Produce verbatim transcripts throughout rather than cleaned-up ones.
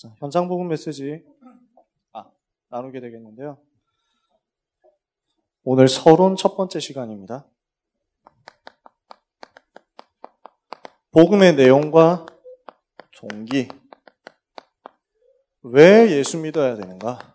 자, 현장 복음 메시지 아, 나누게 되겠는데요. 오늘 서론 첫 번째 시간입니다. 복음의 내용과 동기, 왜 예수 믿어야 되는가?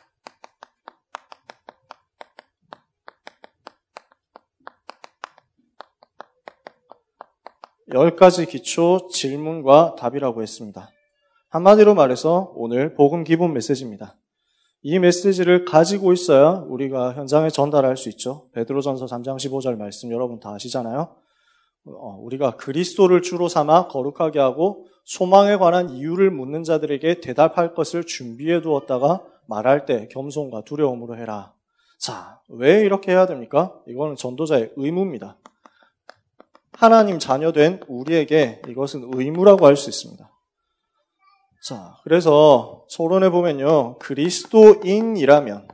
열 가지 기초 질문과 답이라고 했습니다. 한마디로 말해서 오늘 복음 기본 메시지입니다. 이 메시지를 가지고 있어야 우리가 현장에 전달할 수 있죠. 베드로전서 삼 장 십오 절 말씀 여러분 다 아시잖아요. 어, 우리가 그리스도를 주로 삼아 거룩하게 하고 소망에 관한 이유를 묻는 자들에게 대답할 것을 준비해 두었다가 말할 때 겸손과 두려움으로 해라. 자, 왜 이렇게 해야 됩니까? 이거는 전도자의 의무입니다. 하나님 자녀된 우리에게 이것은 의무라고 할 수 있습니다. 자, 그래서 서론에 보면요, 그리스도인이라면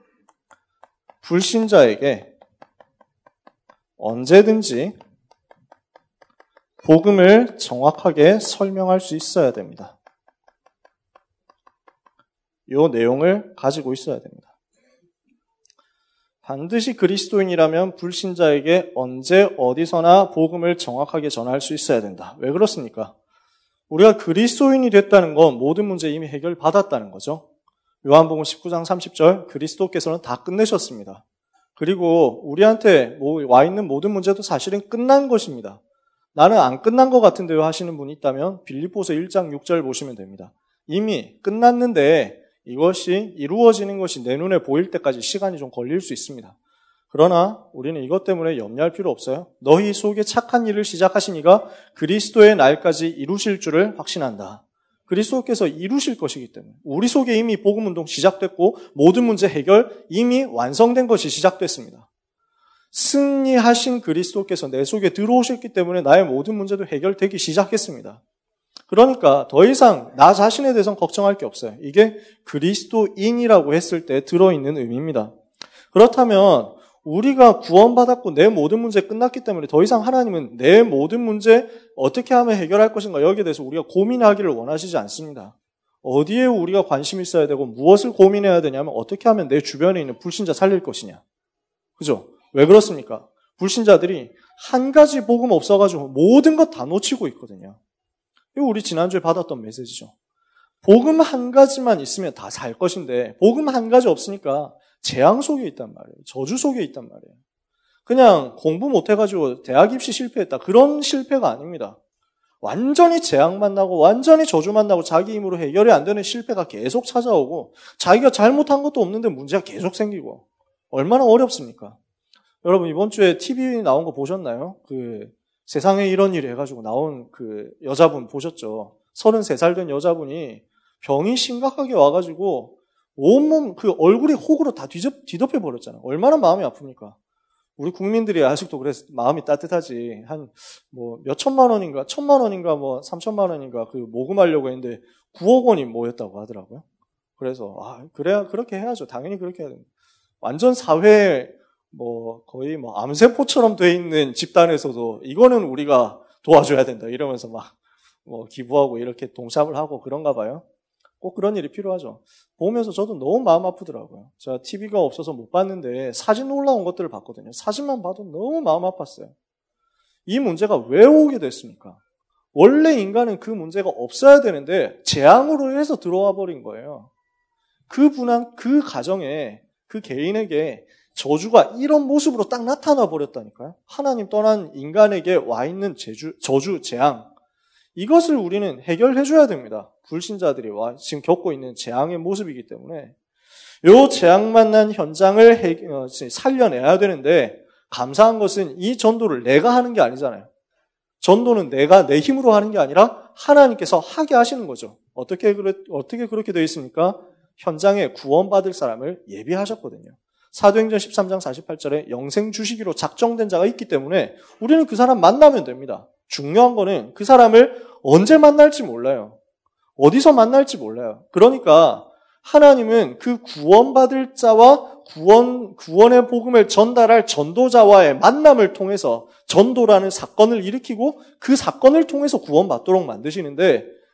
불신자에게 언제든지 복음을 정확하게 설명할 수 있어야 됩니다. 이 내용을 가지고 있어야 됩니다. 반드시 그리스도인이라면 불신자에게 언제 어디서나 복음을 정확하게 전할 수 있어야 된다. 왜 그렇습니까? 우리가 그리스도인이 됐다는 건 모든 문제 이미 해결받았다는 거죠. 요한복음 십구 장 삼십 절 그리스도께서는 다 끝내셨습니다. 그리고 우리한테 와 있는 모든 문제도 사실은 끝난 것입니다. 나는 안 끝난 것 같은데요 하시는 분이 있다면 빌립보서 일 장 육 절 보시면 됩니다. 이미 끝났는데 이것이 이루어지는 것이 내 눈에 보일 때까지 시간이 좀 걸릴 수 있습니다. 그러나 우리는 이것 때문에 염려할 필요 없어요. 너희 속에 착한 일을 시작하신 이가 그리스도의 날까지 이루실 줄을 확신한다. 그리스도께서 이루실 것이기 때문에 우리 속에 이미 복음운동 시작됐고 모든 문제 해결 이미 완성된 것이 시작됐습니다. 승리하신 그리스도께서 내 속에 들어오셨기 때문에 나의 모든 문제도 해결되기 시작했습니다. 그러니까 더 이상 나 자신에 대해서는 걱정할 게 없어요. 이게 그리스도인이라고 했을 때 들어있는 의미입니다. 그렇다면 우리가 구원받았고 내 모든 문제 끝났기 때문에 더 이상 하나님은 내 모든 문제 어떻게 하면 해결할 것인가 여기에 대해서 우리가 고민하기를 원하시지 않습니다. 어디에 우리가 관심이 있어야 되고 무엇을 고민해야 되냐면 어떻게 하면 내 주변에 있는 불신자 살릴 것이냐. 그죠? 왜 그렇습니까? 불신자들이 한 가지 복음 없어가지고 모든 것 다 놓치고 있거든요. 이거 우리 지난주에 받았던 메시지죠. 복음 한 가지만 있으면 다 살 것인데 복음 한 가지 없으니까 재앙 속에 있단 말이에요. 저주 속에 있단 말이에요. 그냥 공부 못해가지고 대학 입시 실패했다. 그런 실패가 아닙니다. 완전히 재앙만 나고 완전히 저주만 나고 자기 힘으로 해결이 안 되는 실패가 계속 찾아오고 자기가 잘못한 것도 없는데 문제가 계속 생기고 얼마나 어렵습니까? 여러분 이번 주에 티비 나온 거 보셨나요? 그 세상에 이런 일이 해가지고 나온 그 여자분 보셨죠? 서른세 살 된 여자분이 병이 심각하게 와가지고 온몸 그 얼굴이 혹으로 다 뒤덮, 뒤덮여 버렸잖아요. 얼마나 마음이 아픕니까? 우리 국민들이 아직도 그래서 마음이 따뜻하지. 한 뭐 몇 천만 원인가, 천만 원인가 뭐 삼천만 원인가 그 모금하려고 했는데 구억 원이 모였다고 하더라고요. 그래서 아 그래야 그렇게 해야죠. 당연히 그렇게 해야 됩니다. 완전 사회 뭐 거의 뭐 암세포처럼 돼 있는 집단에서도 이거는 우리가 도와줘야 된다 이러면서 막 뭐 기부하고 이렇게 동참을 하고 그런가 봐요. 꼭 그런 일이 필요하죠. 보면서 저도 너무 마음 아프더라고요. 제가 티비가 없어서 못 봤는데 사진 올라온 것들을 봤거든요. 사진만 봐도 너무 마음 아팠어요. 이 문제가 왜 오게 됐습니까? 원래 인간은 그 문제가 없어야 되는데 재앙으로 해서 들어와 버린 거예요. 그 분한 그 가정에 그 개인에게 저주가 이런 모습으로 딱 나타나 버렸다니까요. 하나님 떠난 인간에게 와 있는 제주, 저주, 재앙 이것을 우리는 해결해 줘야 됩니다. 불신자들이 와 지금 겪고 있는 재앙의 모습이기 때문에 이 재앙만 난 현장을 해, 어, 살려내야 되는데 감사한 것은 이 전도를 내가 하는 게 아니잖아요. 전도는 내가 내 힘으로 하는 게 아니라 하나님께서 하게 하시는 거죠. 어떻게 그래, 어떻게 그렇게 되어 있습니까? 현장에 구원받을 사람을 예비하셨거든요. 사도행전 십삼 장 사십팔 절에 영생 주시기로 작정된 자가 있기 때문에 우리는 그 사람 만나면 됩니다. 중요한 거는 그 사람을 언제 만날지 몰라요. 어디서 만날지 몰라요. 그러니까 하나님은 그 구원받을 자와 구원, 구원의 복음을 전달할 전도자와의 만남을 통해서 전도라는 사건을 일으키고 그 사건을 통해서 구원받도록 만드시는데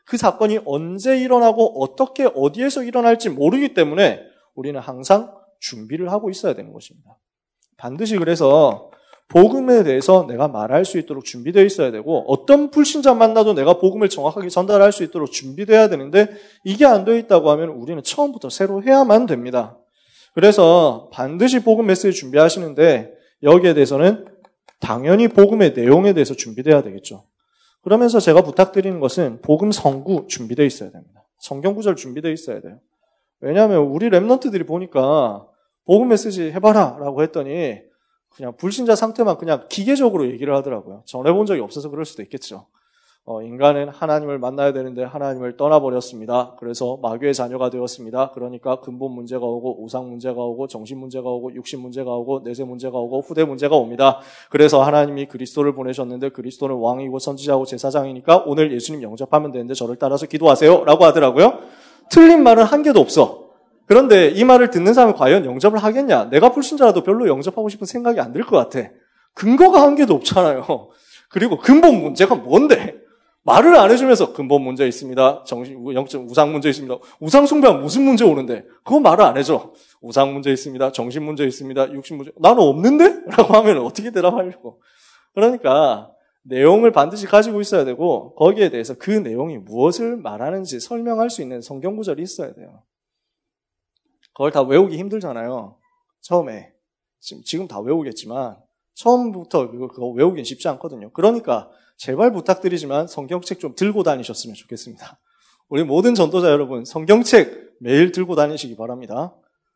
그 사건이 언제 일어나고 어떻게 어디에서 일어날지 모르기 때문에 우리는 항상 준비를 하고 있어야 되는 것입니다. 반드시 그래서 복음에 대해서 내가 말할 수 있도록 준비되어 있어야 되고 어떤 불신자 만나도 내가 복음을 정확하게 전달할 수 있도록 준비되어야 되는데 이게 안 되어 있다고 하면 우리는 처음부터 새로 해야만 됩니다. 그래서 반드시 복음 메시지 준비하시는데 여기에 대해서는 당연히 복음의 내용에 대해서 준비되어야 되겠죠. 그러면서 제가 부탁드리는 것은 복음 성구 준비되어 있어야 됩니다. 성경 구절 준비되어 있어야 돼요. 왜냐하면 우리 랩런트들이 보니까 복음 메시지 해봐라 라고 했더니 그냥 불신자 상태만 그냥 기계적으로 얘기를 하더라고요. 전해본 적이 없어서 그럴 수도 있겠죠. 어, 인간은 하나님을 만나야 되는데 하나님을 떠나버렸습니다. 그래서 마귀의 자녀가 되었습니다. 그러니까 근본 문제가 오고 우상 문제가 오고 정신 문제가 오고 육신 문제가 오고 내세 문제가 오고 후대 문제가 옵니다. 그래서 하나님이 그리스도를 보내셨는데 그리스도는 왕이고 선지자고 제사장이니까 오늘 예수님 영접하면 되는데 저를 따라서 기도하세요 라고 하더라고요. 틀린 말은 한 개도 없어. 그런데 이 말을 듣는 사람은 과연 영접을 하겠냐? 내가 불신자라도 별로 영접하고 싶은 생각이 안 들 것 같아. 근거가 한 개도 없잖아요. 그리고 근본 문제가 뭔데? 말을 안 해주면서 근본 문제 있습니다. 정신, 영적 우상 문제 있습니다. 우상 숭배하면 무슨 문제 오는데? 그거 말을 안 해줘. 우상 문제 있습니다. 정신 문제 있습니다. 육신 문제. 나는 없는데? 라고 하면 어떻게 대답하려고. 그러니까 내용을 반드시 가지고 있어야 되고 거기에 대해서 그 내용이 무엇을 말하는지 설명할 수 있는 성경 구절이 있어야 돼요. 그걸 다 외우기 힘들잖아요. 처음에. 지금, 지금 다 외우겠지만 처음부터 그거, 그거 외우긴 쉽지 않거든요. 그러니까 제발 부탁드리지만 성경책 좀 들고 다니셨으면 좋겠습니다. 우리 모든 전도자 여러분 성경책 매일 들고 다니시기 바랍니다.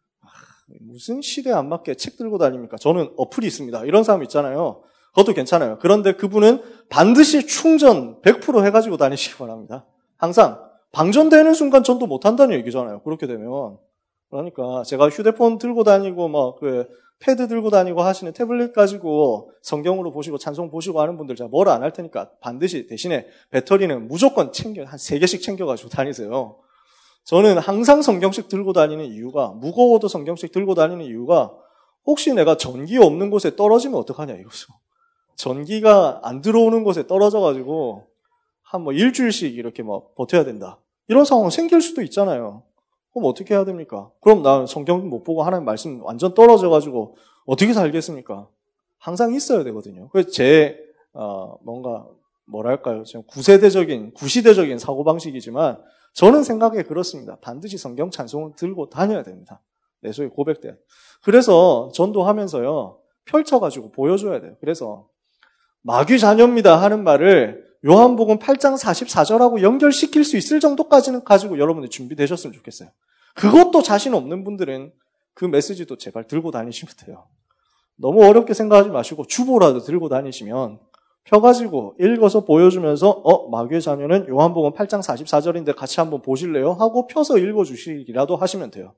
무슨 시대에 안 맞게 책 들고 다닙니까? 저는 어플이 있습니다. 이런 사람 있잖아요. 그것도 괜찮아요. 그런데 그분은 반드시 충전 백 퍼센트 해가지고 다니시기 바랍니다. 항상 방전되는 순간 전도 못한다는 얘기잖아요. 그렇게 되면. 그러니까 제가 휴대폰 들고 다니고 뭐 그 패드 들고 다니고 하시는 태블릿 가지고 성경으로 보시고 찬송 보시고 하는 분들 제가 뭐라 안 할 테니까 반드시 대신에 배터리는 무조건 챙겨 한 세 개씩 챙겨가지고 다니세요. 저는 항상 성경책 들고 다니는 이유가 무거워도 성경책 들고 다니는 이유가 혹시 내가 전기 없는 곳에 떨어지면 어떡하냐 이거죠. 전기가 안 들어오는 곳에 떨어져가지고 한 뭐 일주일씩 이렇게 막 버텨야 된다. 이런 상황 생길 수도 있잖아요. 그럼 어떻게 해야 됩니까? 그럼 난 성경 못 보고 하나님 말씀 완전 떨어져가지고 어떻게 살겠습니까? 항상 있어야 되거든요. 그래서 제, 어, 뭔가, 뭐랄까요. 지금 구세대적인, 구시대적인 사고방식이지만 저는 생각에 그렇습니다. 반드시 성경 찬송을 들고 다녀야 됩니다. 내 소위 고백대. 그래서 전도하면서요, 펼쳐가지고 보여줘야 돼요. 그래서 마귀 자녀입니다 하는 말을 요한복음 팔 장 사십사 절하고 연결시킬 수 있을 정도까지는 가지고 여러분들 준비되셨으면 좋겠어요. 그것도 자신 없는 분들은 그 메시지도 제발 들고 다니시면 돼요. 너무 어렵게 생각하지 마시고 주보라도 들고 다니시면 펴가지고 읽어서 보여주면서 어 마귀의 자녀는 요한복음 팔 장 사십사 절인데 같이 한번 보실래요? 하고 펴서 읽어주시기라도 하시면 돼요.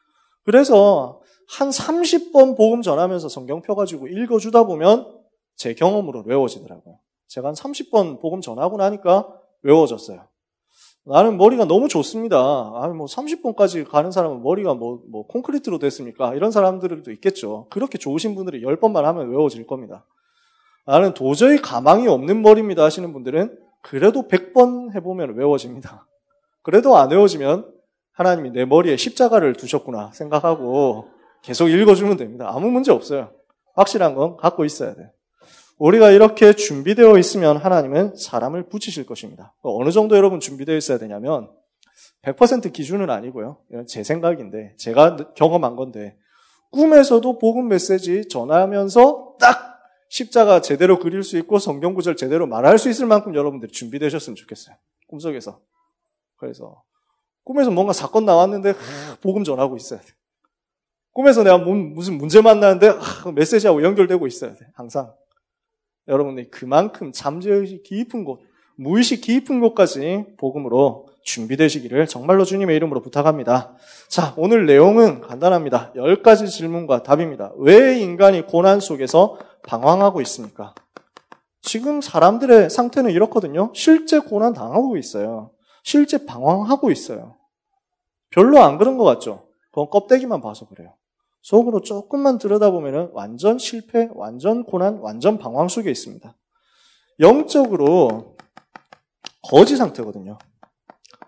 그래서 한 삼십 번 복음 전하면서 성경 펴가지고 읽어주다 보면 제 경험으로 외워지더라고요. 제가 한 삼십 번 복음 전하고 나니까 외워졌어요. 나는 머리가 너무 좋습니다. 아니, 뭐 삼십 번까지 가는 사람은 머리가 뭐, 뭐 콘크리트로 됐습니까? 이런 사람들도 있겠죠. 그렇게 좋으신 분들이 열 번만 하면 외워질 겁니다. 나는 도저히 가망이 없는 머리입니다 하시는 분들은 그래도 백 번 해보면 외워집니다. 그래도 안 외워지면 하나님이 내 머리에 십자가를 두셨구나 생각하고 계속 읽어주면 됩니다. 아무 문제 없어요. 확실한 건 갖고 있어야 돼요. 우리가 이렇게 준비되어 있으면 하나님은 사람을 붙이실 것입니다. 어느 정도 여러분 준비되어 있어야 되냐면 백 퍼센트 기준은 아니고요. 이건 제 생각인데 제가 경험한 건데 꿈에서도 복음 메시지 전하면서 딱 십자가 제대로 그릴 수 있고 성경 구절 제대로 말할 수 있을 만큼 여러분들이 준비되셨으면 좋겠어요. 꿈속에서. 그래서 꿈에서 뭔가 사건 나왔는데 복음 전하고 있어야 돼. 꿈에서 내가 무슨 문제 만나는데 메시지하고 연결되고 있어야 돼. 항상. 여러분들이 그만큼 잠재의식 깊은 곳, 무의식 깊은 곳까지 복음으로 준비되시기를 정말로 주님의 이름으로 부탁합니다. 자, 오늘 내용은 간단합니다. 열 가지 질문과 답입니다. 왜 인간이 고난 속에서 방황하고 있습니까? 지금 사람들의 상태는 이렇거든요. 실제 고난 당하고 있어요. 실제 방황하고 있어요. 별로 안 그런 것 같죠? 그건 껍데기만 봐서 그래요. 속으로 조금만 들여다보면 완전 실패, 완전 고난, 완전 방황 속에 있습니다. 영적으로 거지 상태거든요.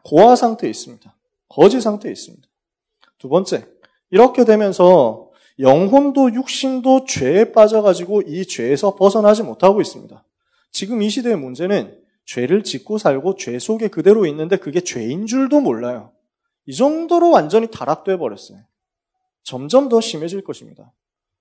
고아 상태에 있습니다. 거지 상태에 있습니다. 두 번째, 이렇게 되면서 영혼도 육신도 죄에 빠져가지고 이 죄에서 벗어나지 못하고 있습니다. 지금 이 시대의 문제는 죄를 짓고 살고 죄 속에 그대로 있는데 그게 죄인 줄도 몰라요. 이 정도로 완전히 타락돼 버렸어요. 점점 더 심해질 것입니다.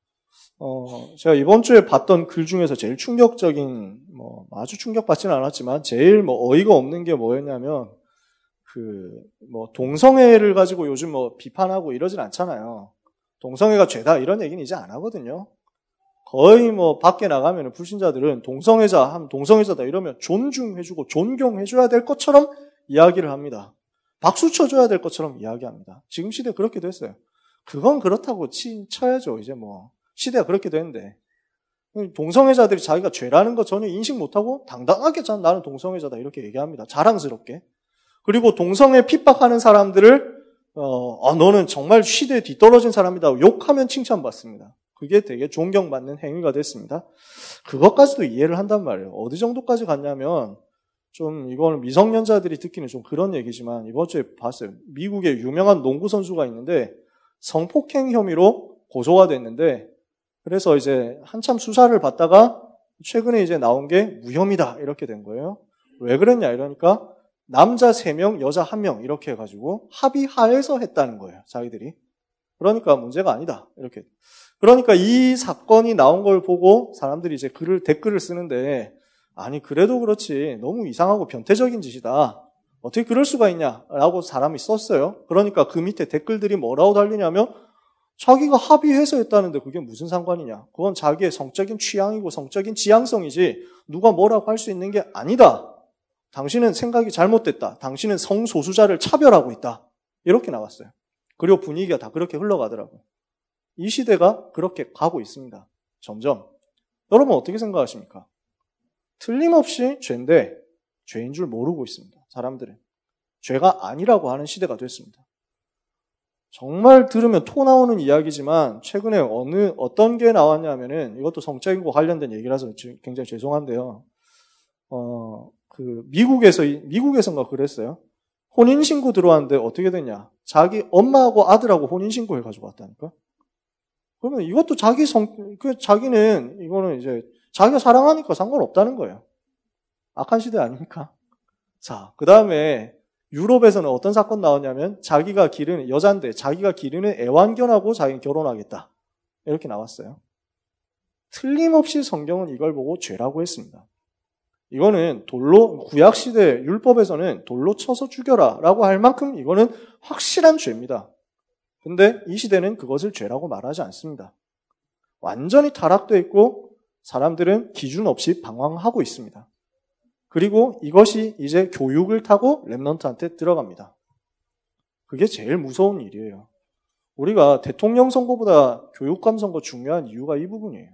어, 제가 이번 주에 봤던 글 중에서 제일 충격적인, 뭐, 아주 충격받지는 않았지만, 제일 뭐, 어이가 없는 게 뭐였냐면, 그, 뭐, 동성애를 가지고 요즘 뭐, 비판하고 이러진 않잖아요. 동성애가 죄다, 이런 얘기는 이제 안 하거든요. 거의 뭐, 밖에 나가면 불신자들은 동성애자, 하면 동성애자다 이러면 존중해주고 존경해줘야 될 것처럼 이야기를 합니다. 박수 쳐줘야 될 것처럼 이야기합니다. 지금 시대 그렇게 됐어요. 그건 그렇다고 치, 쳐야죠, 이제 뭐. 시대가 그렇게 되는데 동성애자들이 자기가 죄라는 거 전혀 인식 못하고 당당하게 나는 동성애자다 이렇게 얘기합니다. 자랑스럽게. 그리고 동성애 핍박하는 사람들을 어, 아, 너는 정말 시대에 뒤떨어진 사람이다 욕하면 칭찬받습니다. 그게 되게 존경받는 행위가 됐습니다. 그것까지도 이해를 한단 말이에요. 어디 정도까지 갔냐면 좀 이거는 미성년자들이 듣기는 좀 그런 얘기지만 이번 주에 봤어요. 미국에 유명한 농구 선수가 있는데 성폭행 혐의로 고소가 됐는데 그래서 이제 한참 수사를 받다가 최근에 이제 나온 게 무혐의다 이렇게 된 거예요. 왜 그랬냐 이러니까 남자 세 명, 여자 한 명 이렇게 해가지고 합의하에서 했다는 거예요. 자기들이. 그러니까 문제가 아니다. 이렇게. 그러니까 이 사건이 나온 걸 보고 사람들이 이제 글을 댓글을 쓰는데 아니 그래도 그렇지 너무 이상하고 변태적인 짓이다. 어떻게 그럴 수가 있냐라고 사람이 썼어요. 그러니까 그 밑에 댓글들이 뭐라고 달리냐면 자기가 합의해서 했다는데 그게 무슨 상관이냐. 그건 자기의 성적인 취향이고 성적인 지향성이지 누가 뭐라고 할 수 있는 게 아니다. 당신은 생각이 잘못됐다. 당신은 성소수자를 차별하고 있다. 이렇게 나왔어요. 그리고 분위기가 다 그렇게 흘러가더라고요. 이 시대가 그렇게 가고 있습니다. 점점. 여러분 어떻게 생각하십니까? 틀림없이 죄인데 죄인 줄 모르고 있습니다. 사람들은. 죄가 아니라고 하는 시대가 됐습니다. 정말 들으면 토 나오는 이야기지만 최근에 어느 어떤 게 나왔냐면은 이것도 성적인과 관련된 얘기라서 굉장히 죄송한데요. 어, 그 미국에서 미국에선가 그랬어요. 혼인 신고 들어왔는데 어떻게 됐냐? 자기 엄마하고 아들하고 혼인 신고 해가지고 왔다니까. 그러면 이것도 자기 성 그 자기는 이거는 이제 자기가 사랑하니까 상관없다는 거예요. 악한 시대 아닙니까? 자, 그 다음에 유럽에서는 어떤 사건 나왔냐면 자기가 기르는 여잔데 자기가 기르는 애완견하고 자기는 결혼하겠다. 이렇게 나왔어요. 틀림없이 성경은 이걸 보고 죄라고 했습니다. 이거는 돌로 구약시대 율법에서는 돌로 쳐서 죽여라 라고 할 만큼 이거는 확실한 죄입니다. 근데 이 시대는 그것을 죄라고 말하지 않습니다. 완전히 타락되어 있고 사람들은 기준 없이 방황하고 있습니다. 그리고 이것이 이제 교육을 타고 랩넌트한테 들어갑니다. 그게 제일 무서운 일이에요. 우리가 대통령 선거보다 교육감 선거 중요한 이유가 이 부분이에요.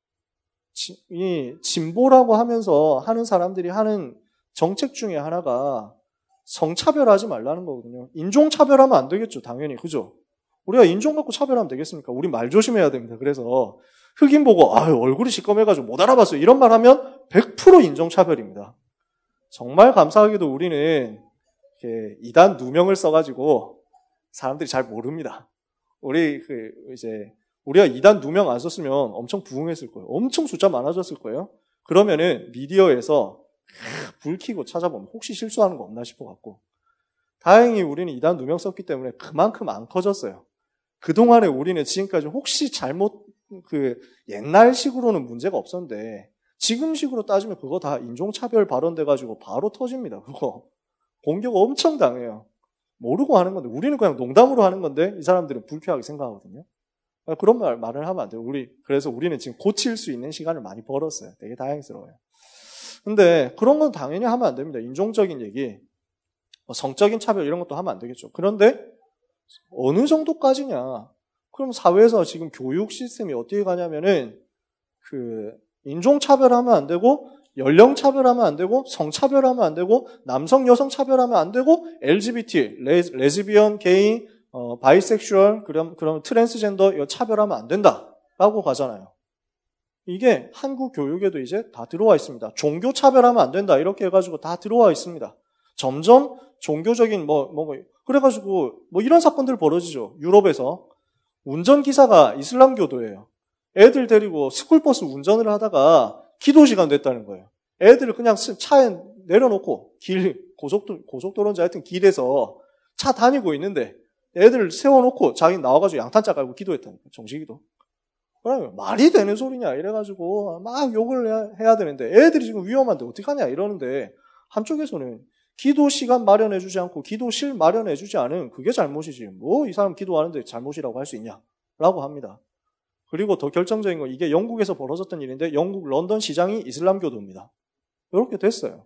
이 진보라고 하면서 하는 사람들이 하는 정책 중에 하나가 성차별하지 말라는 거거든요. 인종차별하면 안 되겠죠. 당연히. 그죠? 우리가 인종 갖고 차별하면 되겠습니까? 우리 말 조심해야 됩니다. 그래서 흑인 보고 아유 얼굴이 시꺼매가지고 못 알아봤어요. 이런 말 하면 백 퍼센트 인종차별입니다. 정말 감사하게도 우리는 이렇게 이단 누명을 써가지고 사람들이 잘 모릅니다. 우리 그 이제 우리가 이단 누명 안 썼으면 엄청 부흥했을 거예요. 엄청 숫자 많아졌을 거예요. 그러면은 미디어에서 불 켜고 찾아보면 혹시 실수하는 거 없나 싶어갖고 다행히 우리는 이단 누명 썼기 때문에 그만큼 안 커졌어요. 그동안에 우리는 지금까지 혹시 잘못 그 옛날식으로는 문제가 없었는데 지금식으로 따지면 그거 다 인종차별 발언돼가지고 바로 터집니다. 그거 공격 엄청 당해요. 모르고 하는 건데 우리는 그냥 농담으로 하는 건데 이 사람들은 불쾌하게 생각하거든요. 그런 말, 말을 하면 안 돼요. 우리, 그래서 우리는 지금 고칠 수 있는 시간을 많이 벌었어요. 되게 다행스러워요. 근데 그런 건 당연히 하면 안 됩니다. 인종적인 얘기, 성적인 차별 이런 것도 하면 안 되겠죠. 그런데 어느 정도까지냐? 그럼 사회에서 지금 교육 시스템이 어떻게 가냐면은 그 인종차별하면 안 되고 연령차별하면 안 되고 성차별하면 안 되고 남성 여성 차별하면 안 되고 엘지비티, 레, 레즈비언, 게이, 어, 바이섹슈얼, 그럼, 그럼 트랜스젠더, 이거 차별하면 안 된다. 라고 가잖아요. 이게 한국 교육에도 이제 다 들어와 있습니다. 종교 차별하면 안 된다. 이렇게 해가지고 다 들어와 있습니다. 점점 종교적인 뭐, 뭐, 뭐, 그래가지고 뭐 이런 사건들 벌어지죠. 유럽에서. 운전기사가 이슬람교도예요. 애들 데리고 스쿨버스 운전을 하다가 기도 시간 됐다는 거예요. 애들을 그냥 차에 내려놓고 길, 고속도, 고속도로인지 하여튼 길에서 차 다니고 있는데 애들을 세워놓고 자기 나와가지고 양탄자 깔고 기도했다는 거예요. 정식기도. 그러면 말이 되는 소리냐 이래가지고 막 욕을 해야, 해야 되는데 애들이 지금 위험한데 어떡하냐 이러는데 한쪽에서는 기도 시간 마련해주지 않고 기도실 마련해주지 않은 그게 잘못이지. 뭐 이 사람 기도하는데 잘못이라고 할 수 있냐라고 합니다. 그리고 더 결정적인 건 이게 영국에서 벌어졌던 일인데 영국 런던 시장이 이슬람교도입니다. 이렇게 됐어요.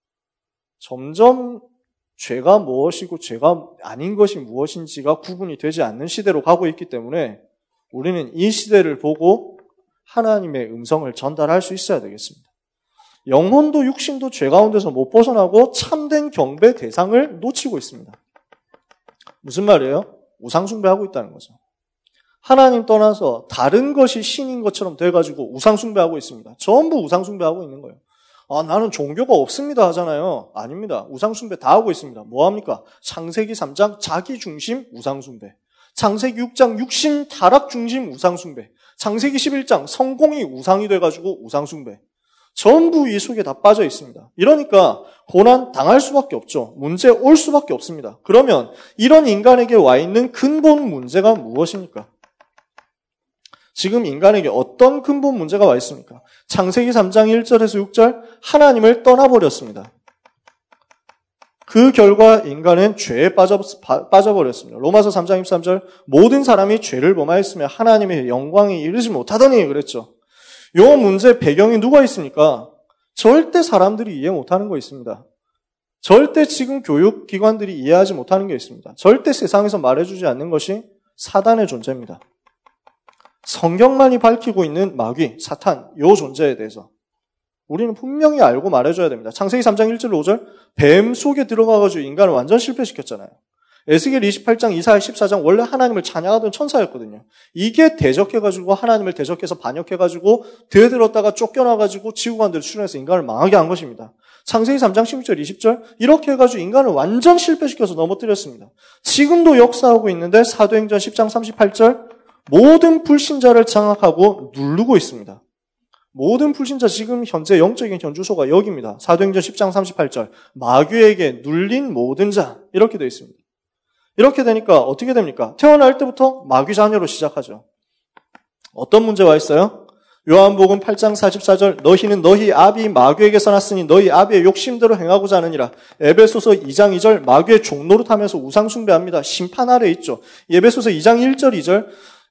점점 죄가 무엇이고 죄가 아닌 것이 무엇인지가 구분이 되지 않는 시대로 가고 있기 때문에 우리는 이 시대를 보고 하나님의 음성을 전달할 수 있어야 되겠습니다. 영혼도 육신도 죄 가운데서 못 벗어나고 참된 경배 대상을 놓치고 있습니다. 무슨 말이에요? 우상숭배하고 있다는 거죠. 하나님 떠나서 다른 것이 신인 것처럼 돼가지고 우상숭배하고 있습니다. 전부 우상숭배하고 있는 거예요. 아, 나는 종교가 없습니다 하잖아요. 아닙니다. 우상숭배 다 하고 있습니다. 뭐합니까? 창세기 삼 장 자기중심 우상숭배, 창세기 육 장 육신 타락중심 우상숭배, 창세기 십일 장 성공이 우상이 돼가지고 우상숭배. 전부 이 속에 다 빠져 있습니다. 이러니까 고난 당할 수밖에 없죠. 문제 올 수밖에 없습니다. 그러면 이런 인간에게 와 있는 근본 문제가 무엇입니까? 지금 인간에게 어떤 근본 문제가 와 있습니까? 창세기 삼 장 일 절에서 육 절 하나님을 떠나버렸습니다. 그 결과 인간은 죄에 빠져, 빠져버렸습니다. 로마서 삼 장 이십삼 절 모든 사람이 죄를 범하였으며 하나님의 영광에 이르지 못하더니 그랬죠. 요 문제 배경이 누가 있습니까? 절대 사람들이 이해 못하는 거 있습니다. 절대 지금 교육기관들이 이해하지 못하는 게 있습니다. 절대 세상에서 말해주지 않는 것이 사단의 존재입니다. 성경만이 밝히고 있는 마귀, 사탄, 요 존재에 대해서 우리는 분명히 알고 말해줘야 됩니다. 창세기 삼 장 일 절 오 절 뱀 속에 들어가가지고 인간을 완전 실패시켰잖아요. 에스겔 이십팔 장, 이사야 십사 장 원래 하나님을 찬양하던 천사였거든요. 이게 대적해가지고 하나님을 대적해서 반역해가지고 되들었다가 쫓겨나가지고 지구관들을 출현해서 인간을 망하게 한 것입니다. 창세기 삼 장 십육 절, 이십 절 이렇게 해가지고 인간을 완전 실패시켜서 넘어뜨렸습니다. 지금도 역사하고 있는데 사도행전 십 장 삼십팔 절 모든 불신자를 장악하고 누르고 있습니다. 모든 불신자 지금 현재 영적인 현주소가 여기입니다. 사도행전 십 장 삼십팔 절 마귀에게 눌린 모든 자 이렇게 되어 있습니다. 이렇게 되니까 어떻게 됩니까? 태어날 때부터 마귀 자녀로 시작하죠. 어떤 문제가 있어요? 요한복음 팔 장 사십사 절 너희는 너희 아비 마귀에게서 났으니 너희 아비의 욕심대로 행하고자 하느니라. 에베소서 이 장 이 절 마귀의 종노릇하면서 우상 숭배합니다. 심판 아래 있죠. 에베소서 이 장 일 절 이 절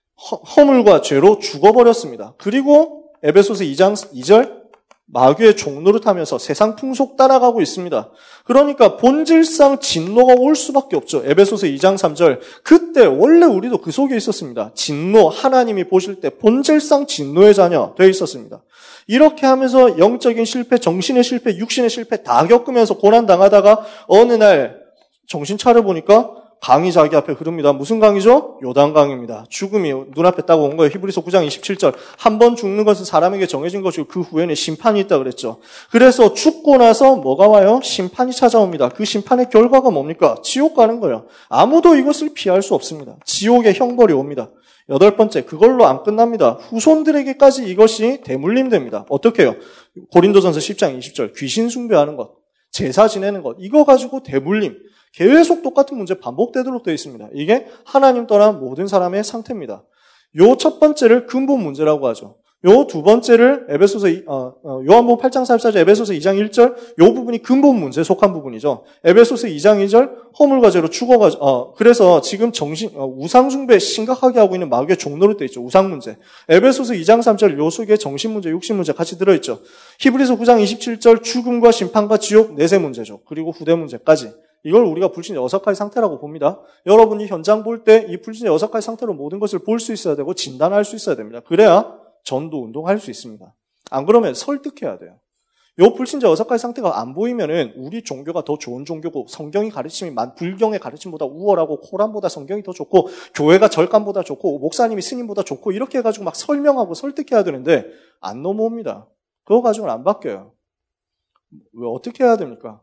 허물과 죄로 죽어버렸습니다. 그리고 에베소서 이 장 이 절 마귀의 종노릇하면서 세상 풍속 따라가고 있습니다. 그러니까 본질상 진노가 올 수밖에 없죠. 에베소서 이 장 삼 절 그때 원래 우리도 그 속에 있었습니다. 진노, 하나님이 보실 때 본질상 진노의 자녀 되어 있었습니다. 이렇게 하면서 영적인 실패, 정신의 실패, 육신의 실패 다 겪으면서 고난당하다가 어느 날 정신 차려보니까 강이 자기 앞에 흐릅니다. 무슨 강이죠? 요단강입니다. 죽음이 눈앞에 딱 온 거예요. 히브리서 구 장 이십칠 절 한 번 죽는 것은 사람에게 정해진 것이고 그 후에는 심판이 있다 그랬죠. 그래서 죽고 나서 뭐가 와요? 심판이 찾아옵니다. 그 심판의 결과가 뭡니까? 지옥 가는 거예요. 아무도 이것을 피할 수 없습니다. 지옥의 형벌이 옵니다. 여덟 번째, 그걸로 안 끝납니다. 후손들에게까지 이것이 대물림됩니다. 어떻게 해요? 고린도전서 십 장 이십 절 귀신 숭배하는 것, 제사 지내는 것 이거 가지고 대물림. 계속 똑같은 문제 반복되도록 되어 있습니다. 이게 하나님 떠난 모든 사람의 상태입니다. 요 첫 번째를 근본 문제라고 하죠. 요 두 번째를 에베소서 어, 어, 요한복음 팔 장 사십사 절, 에베소서 이 장 일 절 요 부분이 근본 문제에 속한 부분이죠. 에베소서 이 장 이 절 허물과 죄로 죽어가지고 어, 그래서 지금 정신 어, 우상 숭배 심각하게 하고 있는 마귀의 종로로 되어 있죠. 우상 문제. 에베소서 이 장 삼 절 요 속에 정신 문제, 육신 문제 같이 들어 있죠. 히브리서 구 장 이십칠 절 죽음과 심판과 지옥 내세 문제죠. 그리고 후대 문제까지. 이걸 우리가 불신의 여섯가지 상태라고 봅니다. 여러분이 현장 볼 때 이 불신의 여섯가지 상태로 모든 것을 볼 수 있어야 되고 진단할 수 있어야 됩니다. 그래야 전도 운동할 수 있습니다. 안 그러면 설득해야 돼요. 요 불신자 여섯가지 상태가 안 보이면은 우리 종교가 더 좋은 종교고 성경이 가르침이 불경의 가르침보다 우월하고 코란보다 성경이 더 좋고 교회가 절간보다 좋고 목사님이 스님보다 좋고 이렇게 해가지고 막 설명하고 설득해야 되는데 안 넘어옵니다. 그거 가지고는 안 바뀌어요. 왜 어떻게 해야 됩니까?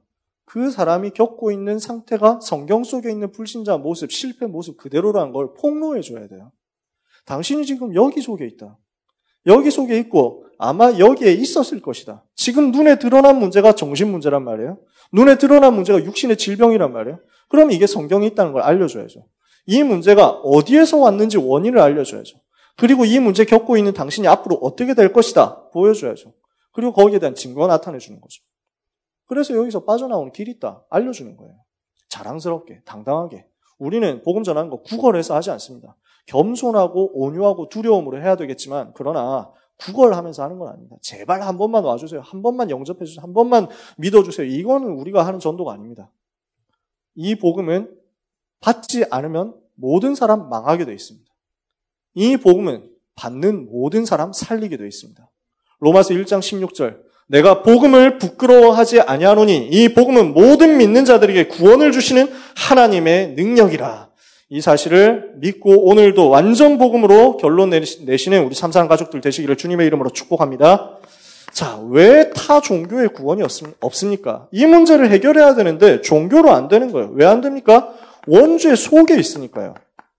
그 사람이 겪고 있는 상태가 성경 속에 있는 불신자 모습, 실패 모습 그대로라는 걸 폭로해 줘야 돼요. 당신이 지금 여기 속에 있다. 여기 속에 있고 아마 여기에 있었을 것이다. 지금 눈에 드러난 문제가 정신 문제란 말이에요. 눈에 드러난 문제가 육신의 질병이란 말이에요. 그럼 이게 성경에 있다는 걸 알려줘야죠. 이 문제가 어디에서 왔는지 원인을 알려줘야죠. 그리고 이 문제 겪고 있는 당신이 앞으로 어떻게 될 것이다 보여줘야죠. 그리고 거기에 대한 증거가 나타내주는 거죠. 그래서 여기서 빠져나오는 길이 있다 알려주는 거예요. 자랑스럽게, 당당하게. 우리는 복음 전하는 거 구걸해서 하지 않습니다. 겸손하고 온유하고 두려움으로 해야 되겠지만 그러나 구걸하면서 하는 건 아닙니다. 제발 한 번만 와주세요. 한 번만 영접해 주세요. 한 번만 믿어주세요. 이거는 우리가 하는 전도가 아닙니다. 이 복음은 받지 않으면 모든 사람 망하게 되어 있습니다. 이 복음은 받는 모든 사람 살리게 되어 있습니다. 로마서 일 장 십육 절 내가 복음을 부끄러워하지 아니하노니 이 복음은 모든 믿는 자들에게 구원을 주시는 하나님의 능력이라. 이 사실을 믿고 오늘도 완전 복음으로 결론 내시는 우리 삼사랑 가족들 되시기를 주님의 이름으로 축복합니다. 자, 왜 타 종교의 구원이 없습니까? 이 문제를 해결해야 되는데 종교로 안 되는 거예요. 왜 안 됩니까? 원죄 속에 있으니까요.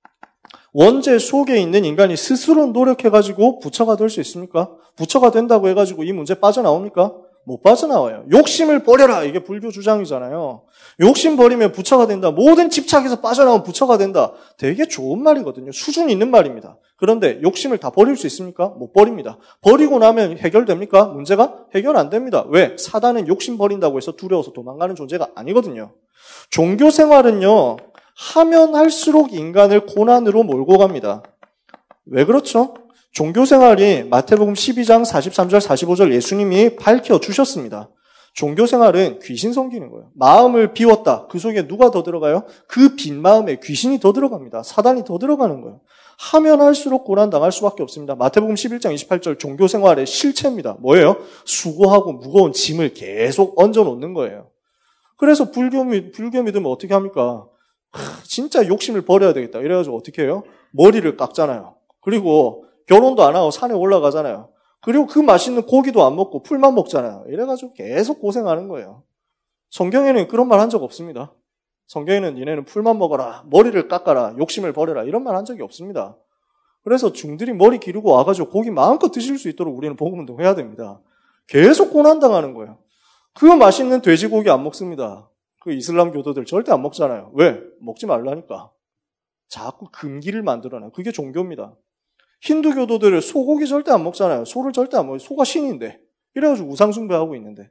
원죄 속에 있는 인간이 스스로 노력해가지고 부처가 될 수 있습니까? 부처가 된다고 해가지고 이 문제 빠져나옵니까? 못 빠져나와요. 욕심을 버려라. 이게 불교 주장이잖아요. 욕심 버리면 부처가 된다. 모든 집착에서 빠져나오면 부처가 된다. 되게 좋은 말이거든요. 수준 있는 말입니다. 그런데 욕심을 다 버릴 수 있습니까? 못 버립니다. 버리고 나면 해결됩니까? 문제가 해결 안 됩니다. 왜? 사단은 욕심 버린다고 해서 두려워서 도망가는 존재가 아니거든요. 종교 생활은요. 하면 할수록 인간을 고난으로 몰고 갑니다. 왜 그렇죠? 종교 생활이 마태복음 십이 장 사십삼 절 사십오 절 예수님이 밝혀주셨습니다. 종교 생활은 귀신 섬기는 거예요. 마음을 비웠다. 그 속에 누가 더 들어가요? 그 빈 마음에 귀신이 더 들어갑니다. 사단이 더 들어가는 거예요. 하면 할수록 고난당할 수밖에 없습니다. 마태복음 십일 장 이십팔 절 종교 생활의 실체입니다. 뭐예요? 수고하고 무거운 짐을 계속 얹어놓는 거예요. 그래서 불교, 불교 믿으면 어떻게 합니까? 하, 진짜 욕심을 버려야 되겠다. 이래가지고 어떻게 해요? 머리를 깎잖아요. 그리고 결혼도 안 하고 산에 올라가잖아요. 그리고 그 맛있는 고기도 안 먹고 풀만 먹잖아요. 이래가지고 계속 고생하는 거예요. 성경에는 그런 말 한 적 없습니다. 성경에는 니네는 풀만 먹어라, 머리를 깎아라, 욕심을 버려라 이런 말 한 적이 없습니다. 그래서 중들이 머리 기르고 와가지고 고기 마음껏 드실 수 있도록 우리는 복음운동 해야 됩니다. 계속 고난당하는 거예요. 그 맛있는 돼지고기 안 먹습니다. 그 이슬람 교도들 절대 안 먹잖아요. 왜? 먹지 말라니까. 자꾸 금기를 만들어놔요. 그게 종교입니다. 힌두 교도들은 소고기 절대 안 먹잖아요. 소를 절대 안 먹어요. 소가 신인데. 이래가지고 우상숭배하고 있는데.